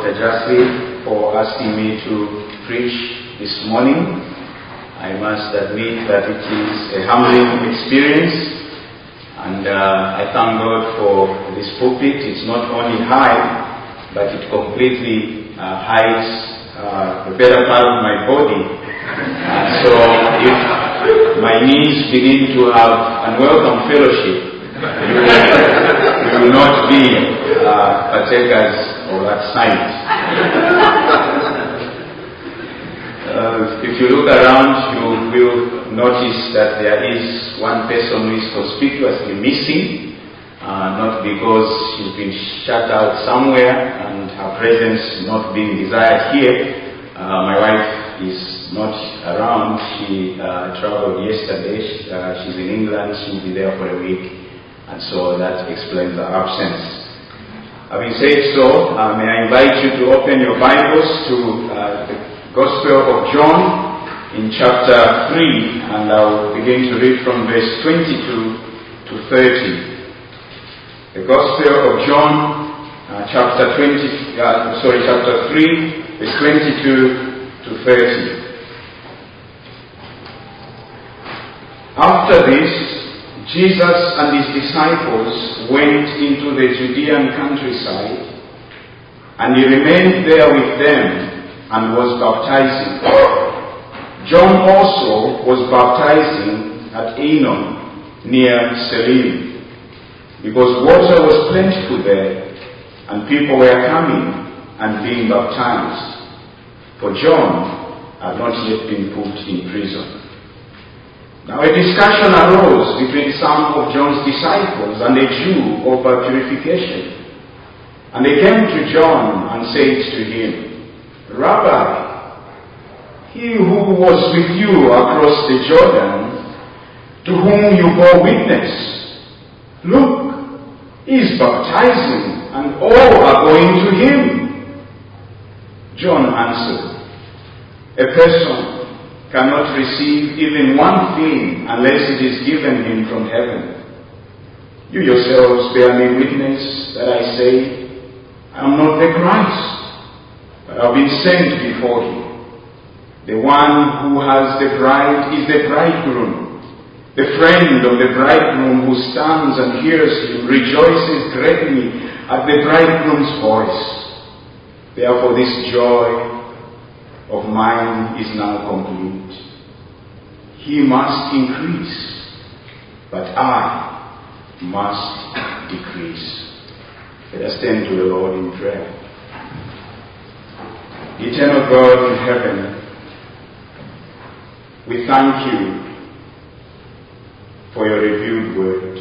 Dr. Jasley for asking me to preach this morning. I must admit that it is a humbling experience, and I thank God for this pulpit. It's not only high, but it completely hides the better part of my body. So if my knees begin to have unwelcome fellowship, you will not be partakers of that sight. If you look around, you will notice that there is one person who is conspicuously missing, not because she's been shut out somewhere and her presence not being desired here. My wife is not around. She traveled yesterday. She's in England. She'll be there for a week. And so that explains the absence. Having said so, may I invite you to open your Bibles to the Gospel of John in chapter 3, and I'll begin to read from verse 22 to 30. The Gospel of John, chapter 3, verse 22 to 30. After this, Jesus and his disciples went into the Judean countryside, and he remained there with them and was baptizing. John also was baptizing at Aenon near Salim, because water was plentiful there, and people were coming and being baptized, for John had not yet been put in prison. Now a discussion arose between some of John's disciples and a Jew over purification. And they came to John and said to him, "Rabbi, he who was with you across the Jordan, to whom you bore witness, look, he is baptizing, and all are going to him." John answered, "A person cannot receive even one thing unless it is given him from heaven. You yourselves bear me witness that I say, I am not the Christ, but I have been sent before you. The one who has the bride is the bridegroom. The friend of the bridegroom who stands and hears him rejoices greatly at the bridegroom's voice. Therefore this joy of mine is now complete. He must increase, but I must decrease." Let us turn to the Lord in prayer. Eternal God in heaven, we thank you for your revealed word.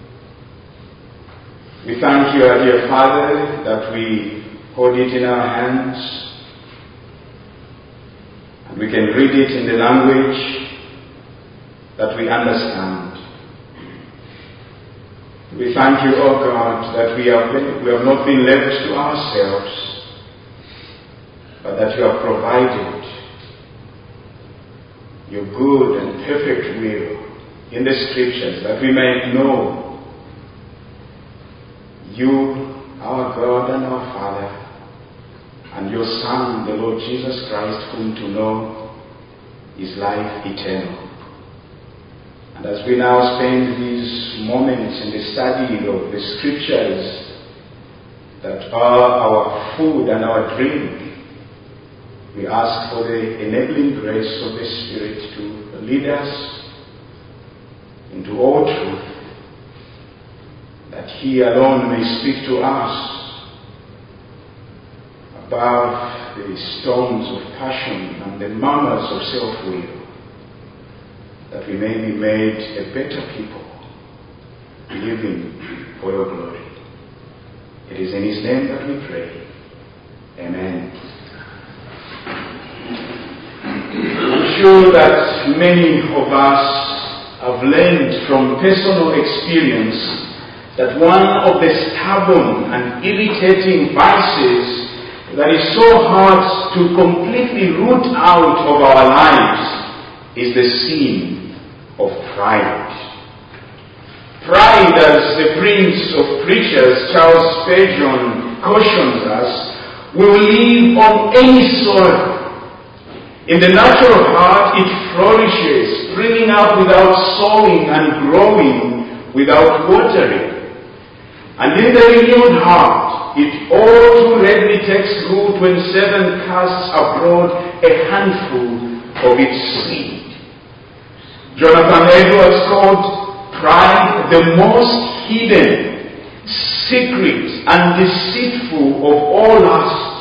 We thank you, our dear Father, that we hold it in our hands. We can read it in the language that we understand. We thank you, O God, that we have not been left to ourselves, but that you have provided your good and perfect will in the Scriptures, that we may know you, our God and our Father, and your Son, the Lord Jesus Christ, whom to know is life eternal. And as we now spend these moments in the study of the Scriptures that are our food and our drink, we ask for the enabling grace of the Spirit to lead us into all truth, that He alone may speak to us above the storms of passion and the murmurs of self-will, that we may be made a better people, living for your glory. It is in His name that we pray. Amen. I'm sure that many of us have learned from personal experience that one of the stubborn and irritating vices that is so hard to completely root out of our lives is the sin of pride. Pride, as the Prince of Preachers Charles Spurgeon cautions us, will live on any soil. In the natural heart, it flourishes, springing up without sowing and growing without watering. And in the renewed heart, it all too readily takes root when Satan casts abroad a handful of its seed. Jonathan Edwards called pride the most hidden, secret, and deceitful of all lusts.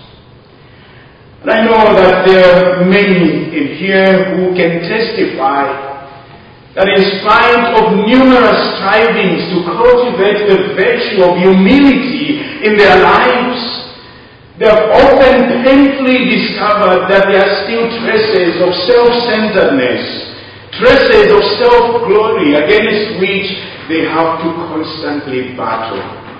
And I know that there are many in here who can testify that in spite of numerous strivings to cultivate the virtue of humility in their lives, they have often painfully discovered that there are still traces of self-centeredness, traces of self-glory against which they have to constantly battle.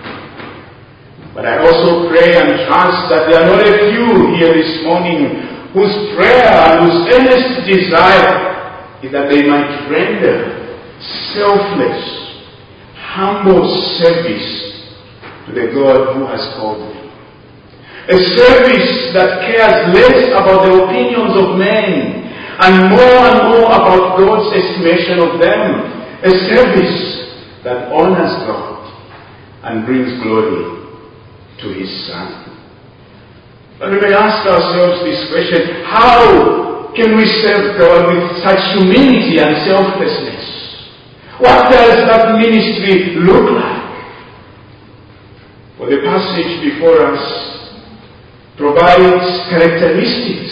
But I also pray and trust that there are not a few here this morning whose prayer and whose earnest desire is that they might render selfless, humble service to the God who has called them. A service that cares less about the opinions of men and more about God's estimation of them. A service that honors God and brings glory to His Son. But we may ask ourselves this question: how can we serve God with such humility and selflessness? What does that ministry look like? Well, the passage before us provides characteristics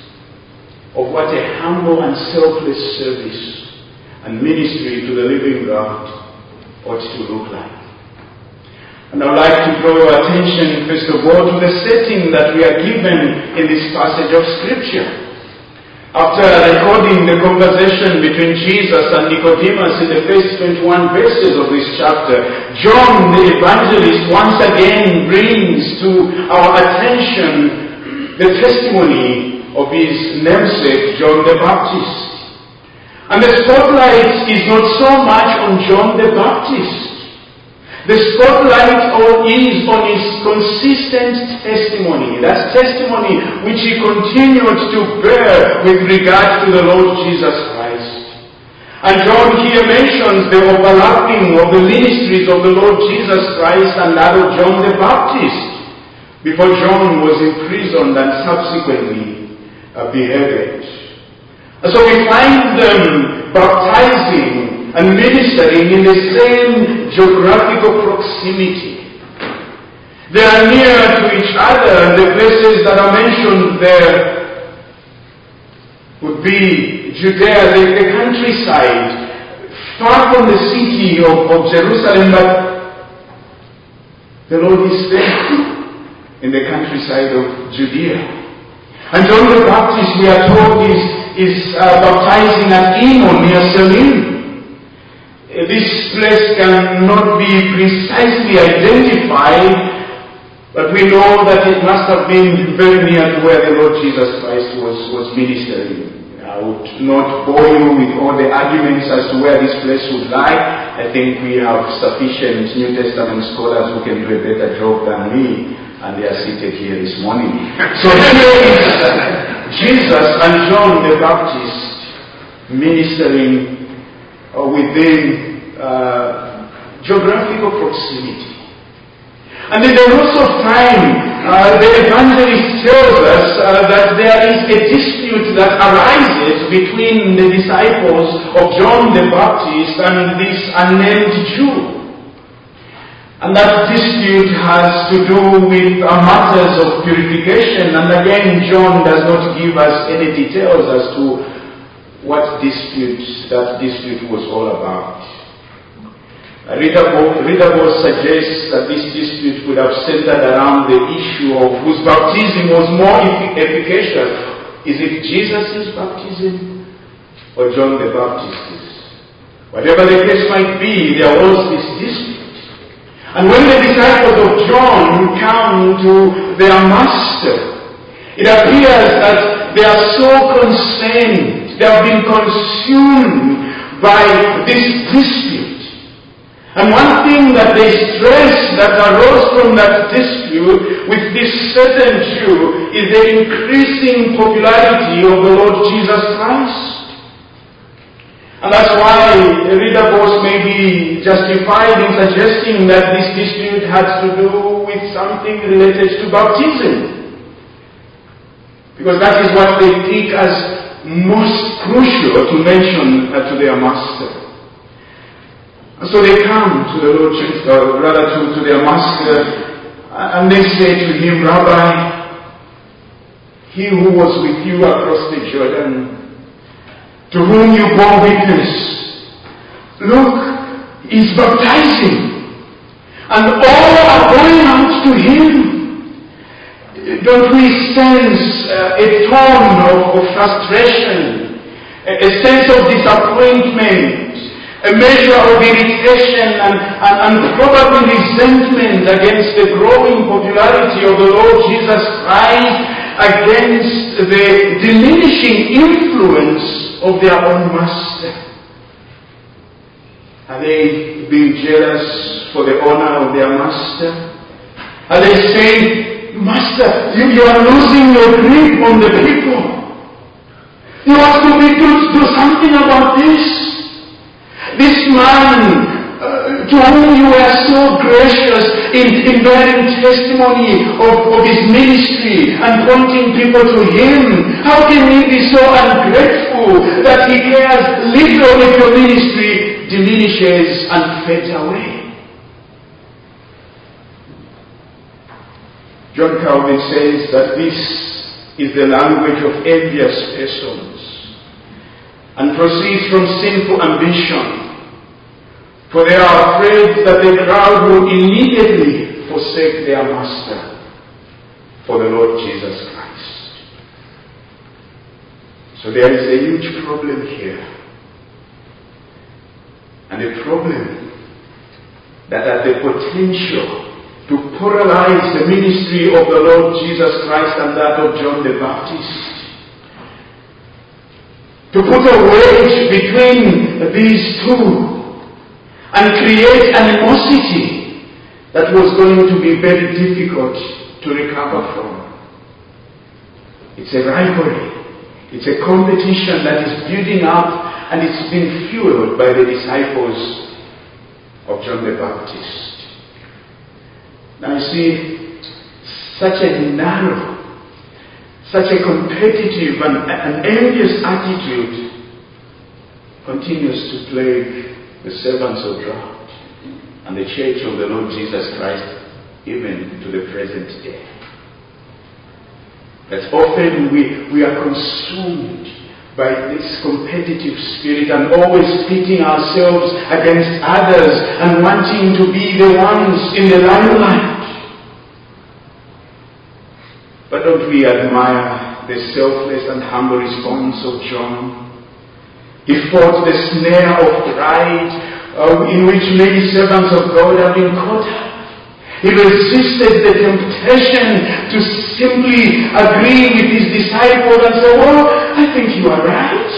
of what a humble and selfless service and ministry to the living God ought to look like. And I would like to draw your attention, first of all, to the setting that we are given in this passage of Scripture. After recording the conversation between Jesus and Nicodemus in the first 21 verses of this chapter, John the evangelist once again brings to our attention the testimony of his namesake, John the Baptist. And the spotlight is not so much on John the Baptist. The spotlight is on his consistent testimony. That's testimony which he continued to bear with regard to the Lord Jesus Christ. And John here mentions the overlapping of the ministries of the Lord Jesus Christ and that of John the Baptist before John was imprisoned and subsequently beheaded. And so we find them baptizing and ministering in the same geographical proximity. They are near to each other, and the places that are mentioned there would be Judea, the countryside, far from the city of Jerusalem, but the Lord is there in the countryside of Judea. And John the Baptist, we are told, is baptizing at Enon near Salim. This place cannot be precisely identified, but we know that it must have been very near to where the Lord Jesus Christ was ministering. I would not bore you with all the arguments as to where this place would lie. I think we have sufficient New Testament scholars who can do a better job than me, and they are seated here this morning. So here is Jesus and John the Baptist ministering within geographical proximity. And in the course of time, the evangelist tells us that there is a dispute that arises between the disciples of John the Baptist and this unnamed Jew. And that dispute has to do with matters of purification. And again, John does not give us any details as to what that dispute was all about. Readable suggests that this dispute could have centered around the issue of whose baptism was more efficacious. Is it Jesus' baptism or John the Baptist's? Whatever the case might be, there was this dispute. And when the disciples of John come to their master, it appears that they are so concerned, they have been consumed by this dispute, And one thing that they stress that arose from that dispute with this certain Jew is the increasing popularity of the Lord Jesus Christ. And that's why the reader boss may be justified in suggesting that this dispute has to do with something related to baptism. Because that is what they think as most crucial to mention to their master. And so they come to the Lord Jesus, or rather to their master, and they say to him, Rabbi, he who was with you across the Jordan, to whom you bore witness, look, is baptizing, and all are going out to him. Don't we sense a tone of frustration, a sense of disappointment, a measure of irritation and probably resentment against the growing popularity of the Lord Jesus Christ, against the diminishing influence of their own master? Are they being jealous for the honor of their master? Are they saying, Master, you are losing your grip on the people. You want to do something about this? This man to whom you were so gracious in bearing testimony of his ministry and pointing people to him, how can he be so ungrateful that he cares little if your ministry diminishes and fades away? John Calvin says that this is the language of envious persons and proceeds from sinful ambition, for they are afraid that the crowd will immediately forsake their master for the Lord Jesus Christ. So there is a huge problem here, and a problem that has the potential to paralyze the ministry of the Lord Jesus Christ and that of John the Baptist. To put a wedge between these two and create animosity that was going to be very difficult to recover from. It's a rivalry. It's a competition that is building up, and it's been fueled by the disciples of John the Baptist. Now you see, such a narrow, such a competitive and envious attitude continues to plague the servants of God and the church of the Lord Jesus Christ even to the present day. That often we are consumed by this competitive spirit and always pitting ourselves against others and wanting to be the ones in the limelight. But don't we admire the selfless and humble response of John? He fought the snare of pride in which many servants of God have been caught up. He resisted the temptation to simply agree with his disciples and say, well, I think you are right.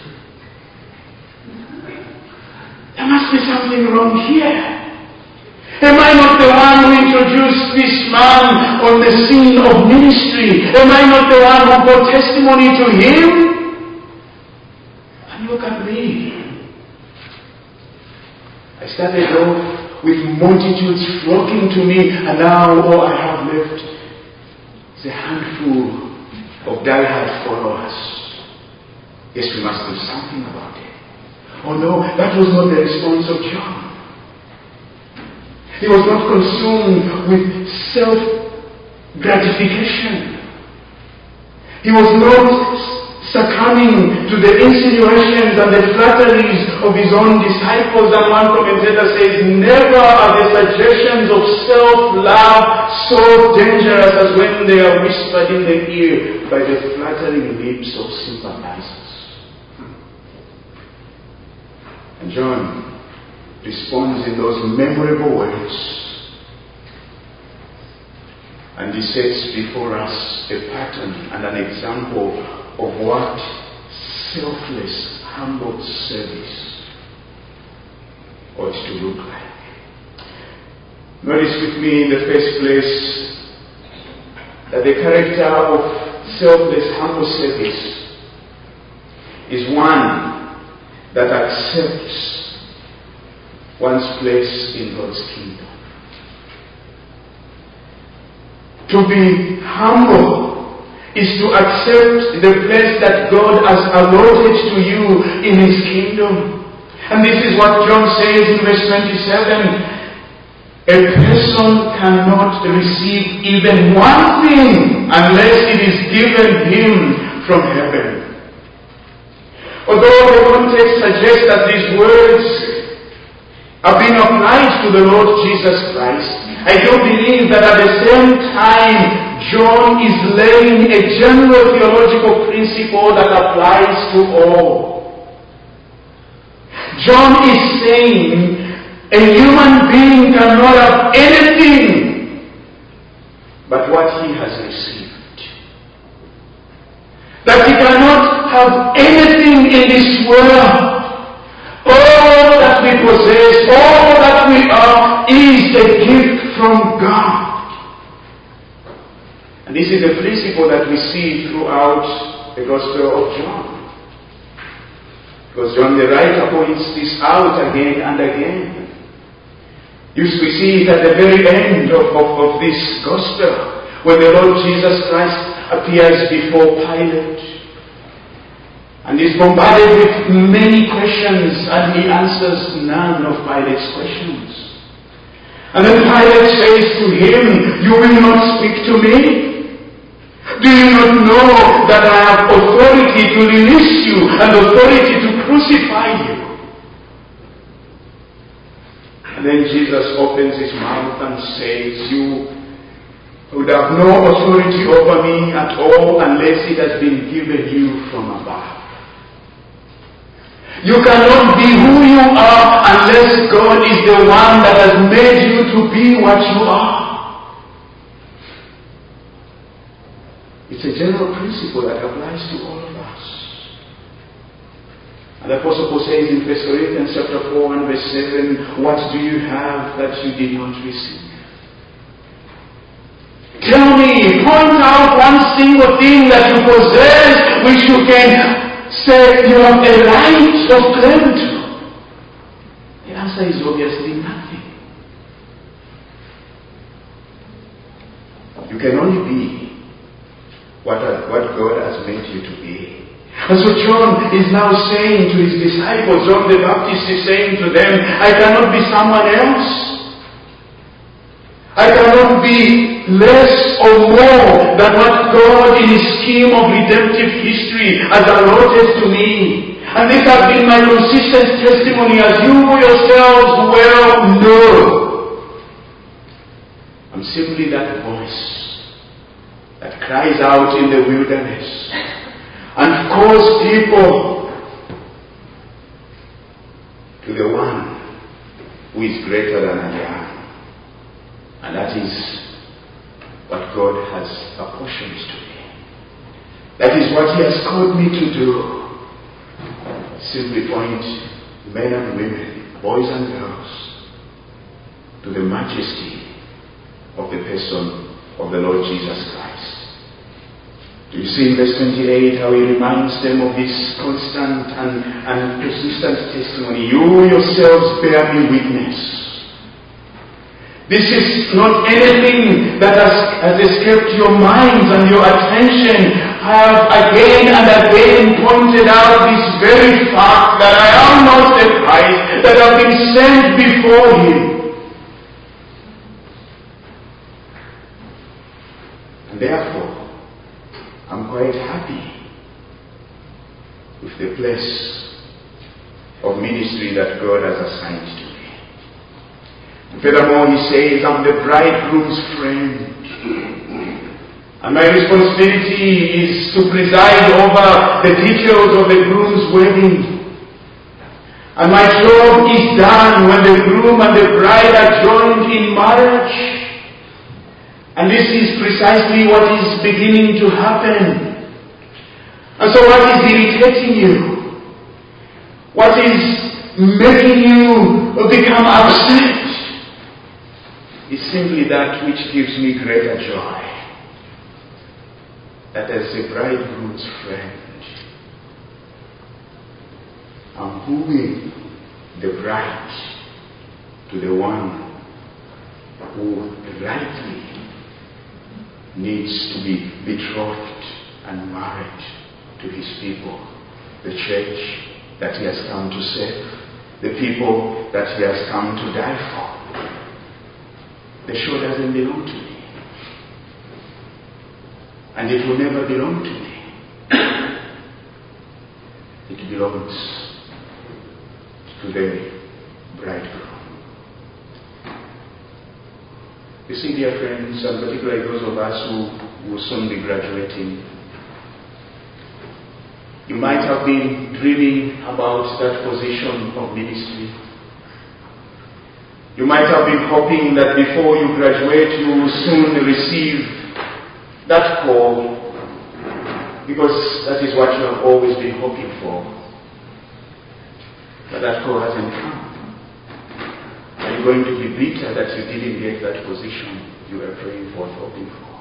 There must be something wrong here. Am I not the one who introduced this man on the scene of ministry? Am I not the one who brought testimony to him? And look at me. I started off with multitudes flocking to me, and now all I have left is a handful of diehard followers. Yes, we must do something about it. Oh no, that was not the response of John. He was not consumed with self-gratification. He was not succumbing to the insinuations and the flatteries of his own disciples. And one commentator says, never are the suggestions of self-love so dangerous as when they are whispered in the ear by the flattering lips of sympathizers. And John responds in those memorable words, and he sets before us a pattern and an example of what selfless, humble service ought to look like. Notice with me in the first place that the character of selfless, humble service is one that accepts one's place in God's kingdom. To be humble is to accept the place that God has allotted to you in His kingdom. And this is what John says in verse 27. A person cannot receive even one thing unless it is given him from heaven. Although the context suggests that these words are being applied to the Lord Jesus Christ, I do believe that at the same time John is laying a general theological principle that applies to all. John is saying a human being cannot have anything but what he has received. That he cannot have anything in this world. All that we possess, all that we are, is a gift from God. And this is a principle that we see throughout the Gospel of John. Because John the writer points this out again and again. We see it at the very end of this Gospel, when the Lord Jesus Christ appears before Pilate and is bombarded with many questions, and he answers none of Pilate's questions. And then Pilate says to him, "You will not speak to me? Do you not know that I have authority to release you and authority to crucify you?" And then Jesus opens his mouth and says, "You would have no authority over me at all unless it has been given you from above. You cannot be who you are unless God is the one that has made you to be what you are." It's a general principle that applies to all of us. And the Apostle Paul says in 1 Corinthians chapter 4 and verse 7, "What do you have that you did not receive?" Tell me, point out one single thing that you possess which you can say you have a right of claim to. The answer is obviously nothing. You can only be what God has made you to be. And so John is now saying to his disciples, John the Baptist is saying to them, I cannot be someone else. I cannot be less or more than what God in His scheme of redemptive history has allotted to me. And this has been my consistent testimony, as you yourselves well know. I'm simply that voice that cries out in the wilderness and calls people to the one who is greater than I am. And that is what God has apportioned to me. That is what He has called me to do. Simply point men and women, boys and girls, to the majesty of the person of the Lord Jesus Christ. Do you see in verse 28 how He reminds them of this constant and persistent testimony? You yourselves bear me witness. This is not anything that has escaped your minds and your attention. I have again and again pointed out this very fact that I am not the Christ, that I have been sent before Him. And therefore, I'm quite happy with the place of ministry that God has assigned to me. Furthermore, He says, I'm the bridegroom's friend. And my responsibility is to preside over the details of the groom's wedding. And my job is done when the groom and the bride are joined in marriage. And this is precisely what is beginning to happen. And so what is irritating you? What is making you become upset? is simply that which gives me greater joy. That as a bridegroom's friend, I'm wooing the bride to the one who rightly needs to be betrothed and married to his people, the church that he has come to save, the people that he has come to die for. The show doesn't belong to me, and it will never belong to me. It belongs to the bridegroom. You see, dear friends, and particularly those of us who will soon be graduating, you might have been dreaming about that position of ministry. You might have been hoping that before you graduate, you will soon receive that call, because that is what you have always been hoping for. But that call hasn't come. Are you going to be bitter that you didn't get that position you were praying for, hoping for?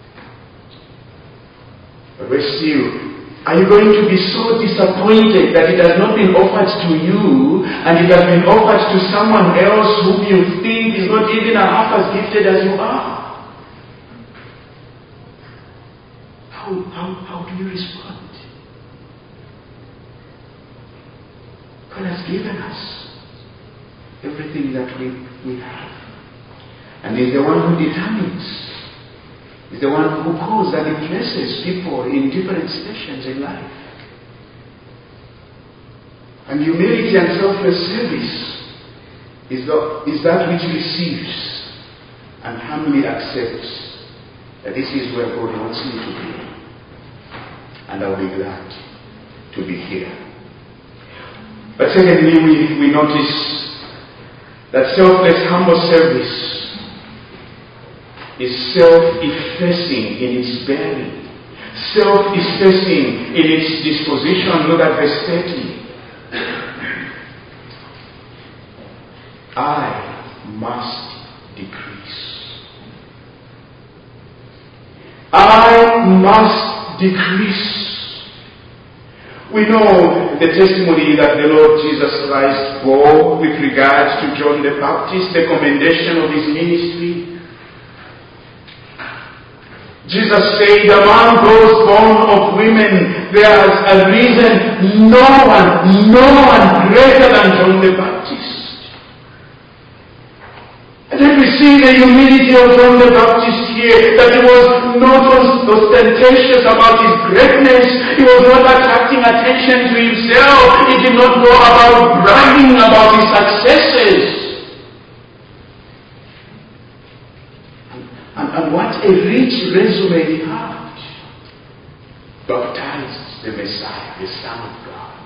But still, are you going to be so disappointed that it has not been offered to you, and it has been offered to someone else whom you think is not even half as gifted as you are? How do you respond? God has given us everything that we have, and He's the one who determines. He's the one who calls and He places people in different stations in life. And humility and selfless service is that which receives and humbly accepts that this is where God wants me to be, and I'll be glad to be here. But secondly, we notice that selfless, humble service is self-effacing in its bearing, self-effacing in its disposition. Look at verse 30. I must decrease. I must decrease. We know the testimony that the Lord Jesus Christ bore with regards to John the Baptist, the commendation of his ministry. Jesus said, among those born of women, there is a reason no one greater than John the Baptist. And then we see the humility of John the Baptist here, that he was not ostentatious about his greatness. He was not attracting attention to himself. He did not go about bragging about his successes. And what a rich resume he had. Baptized the Messiah, the Son of God.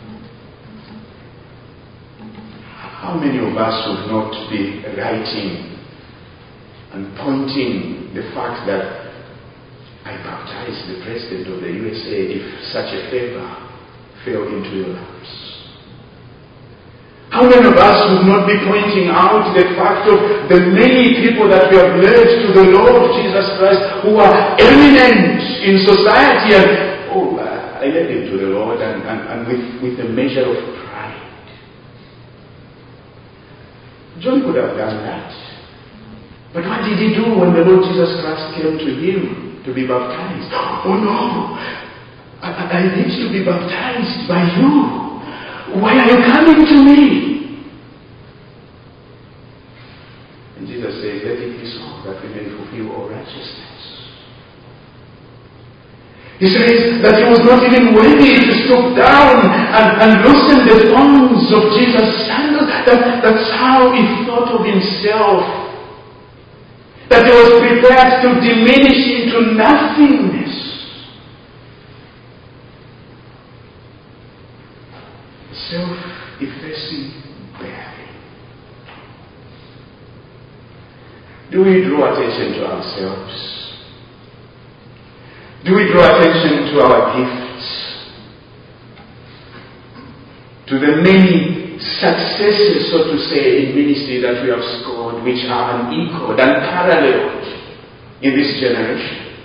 How many of us would not be writing and pointing the fact that I baptized the President of the USA if such a favor fell into your laps? How many of us would not be pointing out the fact of the many people that we have led to the Lord Jesus Christ who are eminent in society, and I led them to the Lord and with a measure of pride? John could have done that. But what did he do when the Lord Jesus Christ came to him to be baptized? Oh no, I need to be baptized by you. Why are you coming to me? And Jesus says, let it be so, that we may fulfill all righteousness. He says that he was not even worthy to stoop down and loosen the thongs of Jesus' sandals. That's how he thought of himself. That he was prepared to diminish into nothingness. Self-effacing bearing. Do we draw attention to ourselves? Do we draw attention to our gifts? To the many successes, so to say, in ministry that we have scored, which are unequaled and paralleled in this generation?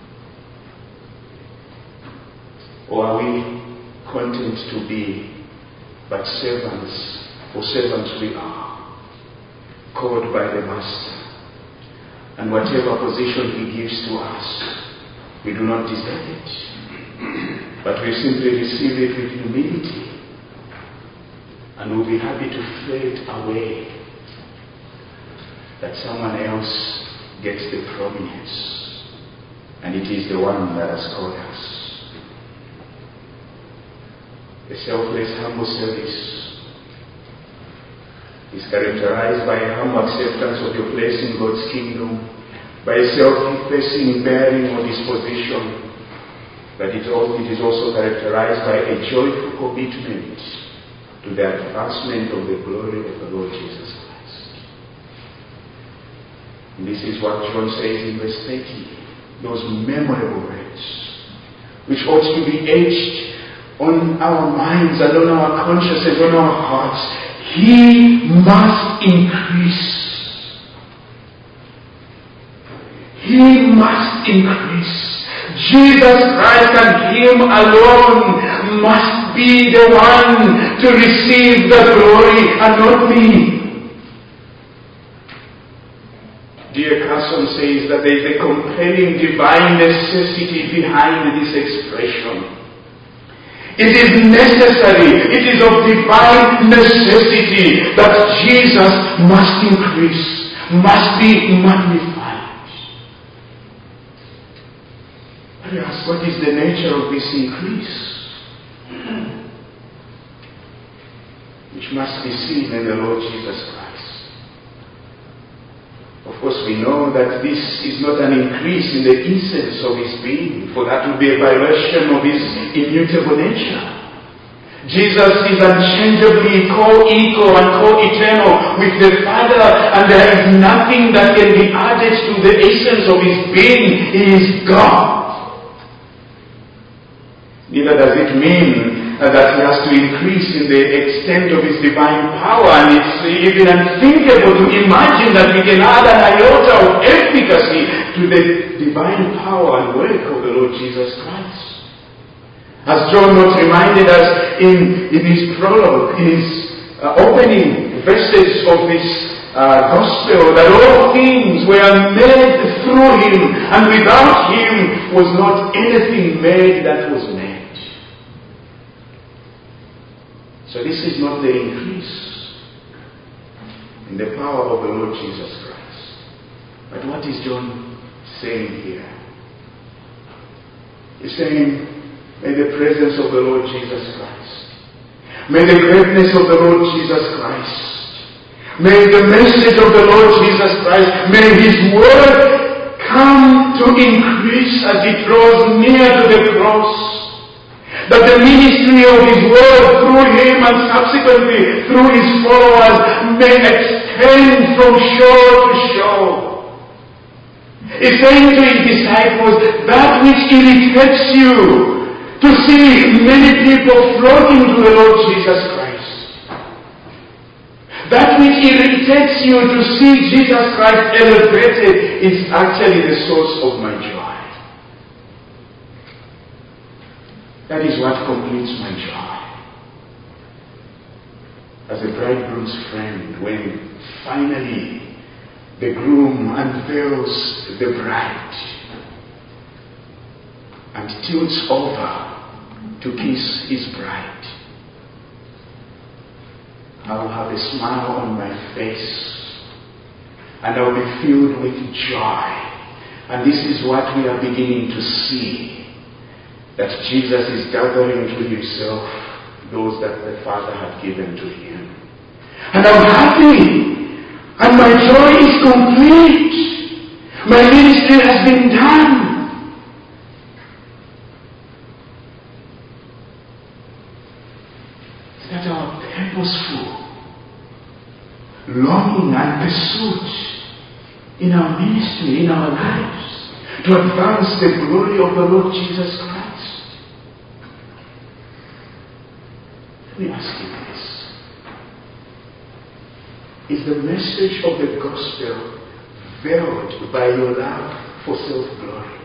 Or are we content to be but servants, for servants we are, called by the Master, and whatever position He gives to us, we do not deserve it, but we simply receive it with humility, and we'll be happy to fade away, that someone else gets the prominence, and it is the one that has called us. A selfless, humble service is characterized by a humble acceptance of your place in God's kingdom, by a self-effacing bearing or disposition, but it is also characterized by a joyful commitment to the advancement of the glory of the Lord Jesus Christ. And this is what John says in verse 30, those memorable words, which ought to be etched on our minds and on our consciences, on our hearts. He must increase. He must increase. Jesus Christ and Him alone must be the one to receive the glory and not me. D.A. Carson says that there is a compelling divine necessity behind this expression. It is necessary, it is of divine necessity that Jesus must increase, must be magnified. But we ask, what is the nature of this increase? Which must be seen in the Lord Jesus Christ. Of course, we know that this is not an increase in the essence of His being, for that would be a violation of His immutable nature. Jesus is unchangeably co-equal and co-eternal with the Father, and there is nothing that can be added to the essence of His being. He is God. Neither does it mean that He has to increase in the extent of His divine power, and it's even unthinkable to imagine that we can add an iota of efficacy to the divine power and work of the Lord Jesus Christ. As John not reminded us in his prologue, in his opening verses of this gospel, that all things were made through Him, and without Him was not anything made that was made. So this is not the increase in the power of the Lord Jesus Christ. But what is John saying here? He's saying, may the presence of the Lord Jesus Christ, may the greatness of the Lord Jesus Christ, may the message of the Lord Jesus Christ, may His word come to increase as it draws near to the cross. That the ministry of His word through Him and subsequently through His followers may extend from shore to shore. He's saying to His disciples, that which irritates you to see many people flocking to the Lord Jesus Christ, that which irritates you to see Jesus Christ elevated, is actually the source of my joy. That is what completes my joy. As a bridegroom's friend, when finally the groom unveils the bride and tilts over to kiss his bride, I will have a smile on my face and I will be filled with joy. And this is what we are beginning to see, that Jesus is gathering to Himself those that the Father had given to Him. And I'm happy, and my joy is complete. My ministry has been done. That our purposeful longing and pursuit in our ministry, in our lives, to advance the glory of the Lord Jesus Christ. Let me ask you this. Is the message of the gospel veiled by your love for self-glory?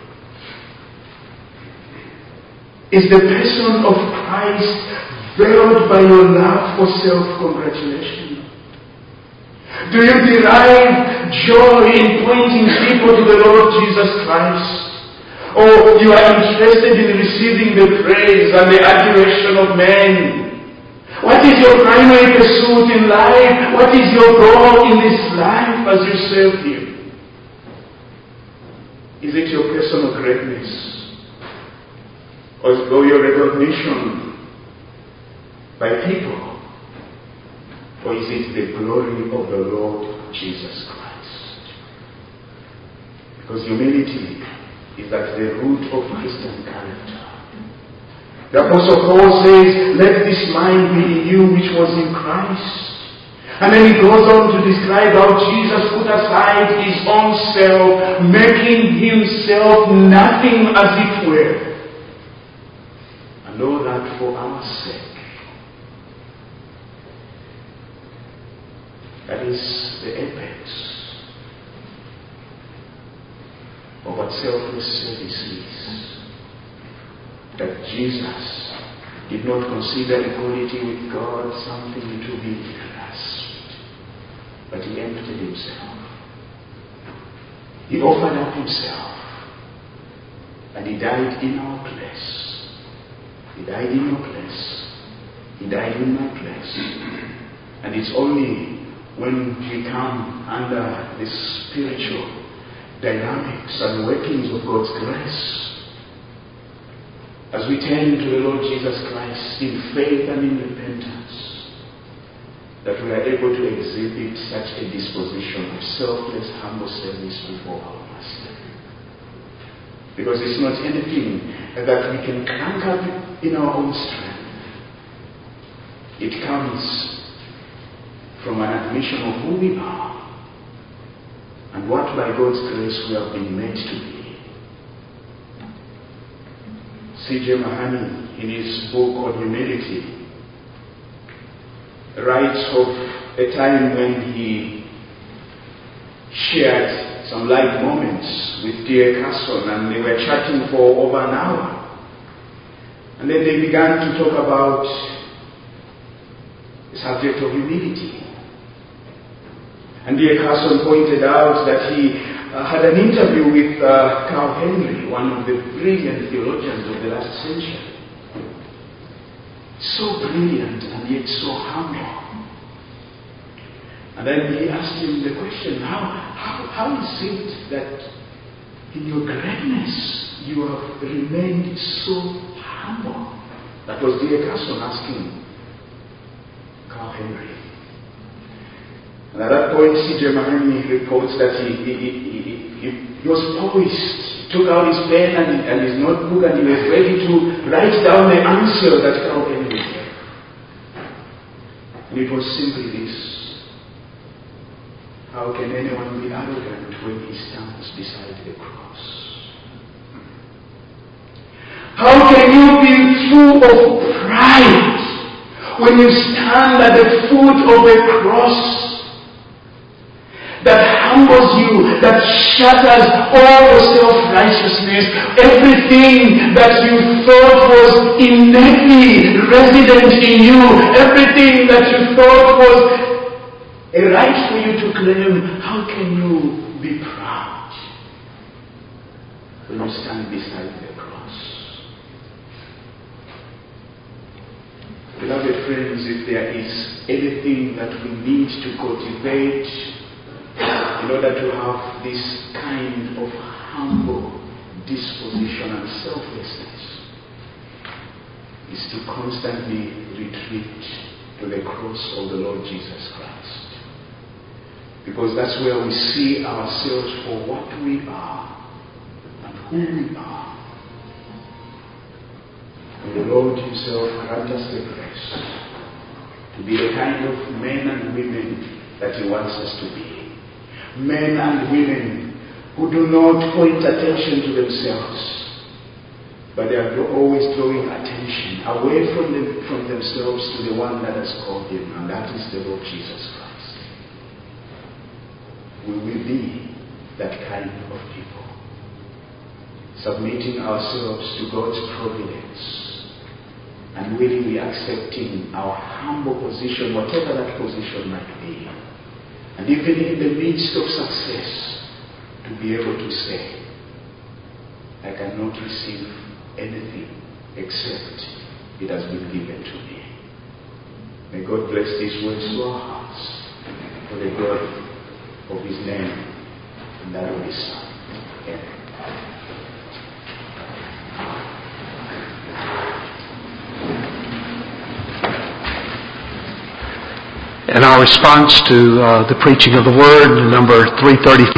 Is the person of Christ veiled by your love for self-congratulation? Do you derive joy in pointing people to the Lord Jesus Christ? Or you are interested in receiving the praise and the admiration of men? What is your primary pursuit in life? What is your goal in this life as you serve Him? Is it your personal greatness? Or your recognition by people? Or is it the glory of the Lord Jesus Christ? Because humility is at the root of Christian character. The Apostle Paul says, let this mind be in you which was in Christ. And then he goes on to describe how Jesus put aside his own self, making himself nothing as it were. And all that for our sake. That is the apex of what selfless service is. That Jesus did not consider equality with God something to be grasped, but he emptied himself. He offered up himself, and he died in our place. He died in your place. He died in my place. And it's only when we come under the spiritual dynamics and workings of God's grace, as we turn to the Lord Jesus Christ in faith and in repentance, that we are able to exhibit such a disposition of selfless, humble service before our Master. Because it's not anything that we can crank up in our own strength. It comes from an admission of who we are and what by God's grace we have been made to be. C.J. Mahoney, in his book on humility, writes of a time when he shared some light moments with D.A. Carson, and they were chatting for over an hour. And then they began to talk about the subject of humility. And D.A. Carson pointed out that he had an interview with Carl Henry, one of the brilliant theologians of the last century. So brilliant and yet so humble. And then he asked him the question, how is it that in your greatness you have remained so humble? That was D.A. Carson asking Carl Henry. And at that point, C.J. Mahoney reports that he was poised. He took out his pen and his notebook, and he was ready to write down the answer that Carl Henry gave. And it was simply this: how can anyone be arrogant when he stands beside the cross? How can you be full of pride when you stand at the foot of a cross that humbles you, that shatters all your self-righteousness, everything that you thought was innately resident in you, everything that you thought was a right for you to claim? How can you be proud when you stand beside the cross? Beloved friends, if there is anything that we need to cultivate in order to have this kind of humble disposition and selflessness, is to constantly retreat to the cross of the Lord Jesus Christ. Because that's where we see ourselves for what we are and who we are. And the Lord Himself grant us the grace to be the kind of men and women that He wants us to be. Men and women who do not point attention to themselves, but they are always drawing attention away from themselves to the one that has called them, and that is the Lord Jesus Christ. we will be that kind of people. Submitting ourselves to God's providence and willingly accepting our humble position, whatever that position might be. And even in the midst of success, to be able to say, I cannot receive anything except it has been given to me. May God bless these words to our hearts for the glory of His name and that of His Son. Amen. And our response to the preaching of the Word, number 335.